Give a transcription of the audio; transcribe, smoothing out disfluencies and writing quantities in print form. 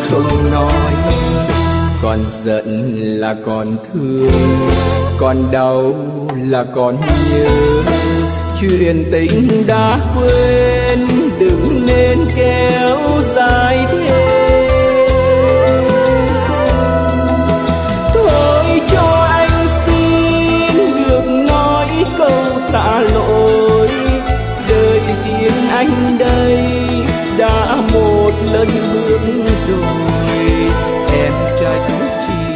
không nói, còn giận là còn thương, còn đau là còn nhớ. Chuyện tình đã quên đừng nên kéo dài thêm. Thôi cho anh xin được nói câu tạ lỗi, đời riêng anh đây đã một lần bước rồi, em trách chi